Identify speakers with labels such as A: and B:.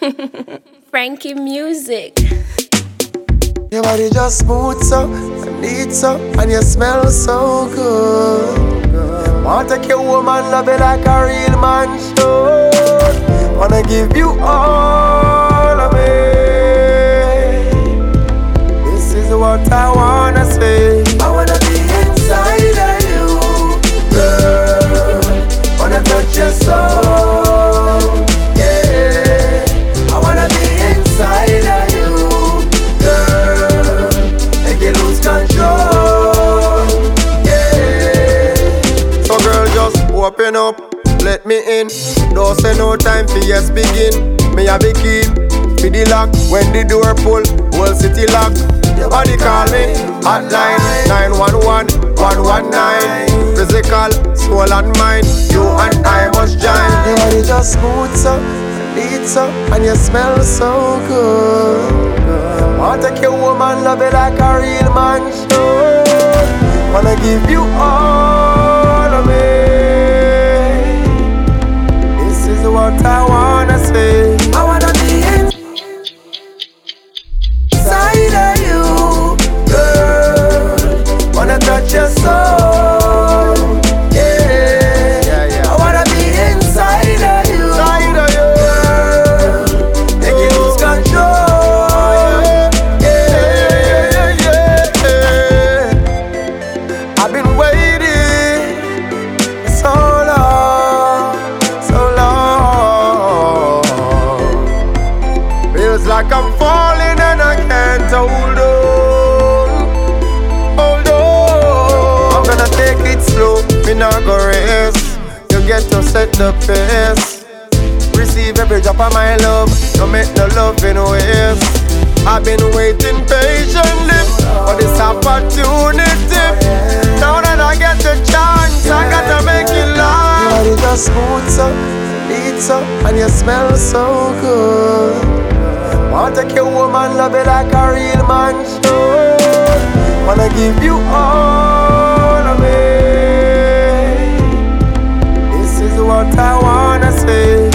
A: Frankie Music.
B: Your body just smooth so, and neat so, and you smell so good. Wanna take your woman, love it like a real man should. Wanna give you all of me. This is what I wanna say. I wanna be inside of you, girl. Wanna touch your soul, yeah. I wanna be inside of you, girl. Make you lose control, yeah. So girl, just open up, let me in. Don't say no time for yes begin. Me a be key for the lock. When the door pull, whole city lock. Your body call me, hotline 911-119. Physical, soul and mind, you and I must join. Your body just smooth so, neat so, and you smell so good. Wanna take your woman, love it like a real man should. Wanna give you all of me. This is what I wanna say. I wanna be inside of you, girl. Wanna touch your soul, yeah. I wanna be inside of you, girl. Make you lose control, yeah. I've been waiting so long. Feels like I'm falling and I can't hold on. I'm gonna take it slow, me not go race. You get to set the pace. Receive every drop of my love, don't make no love in waste. I've been waiting patiently for this opportunity. Now that I get the chance, I gotta make it last. Your body just smooth so, neat so, and you smell so good. Wanna take your woman, love it like a real man should. Wanna give you all of me. This is what I wanna say.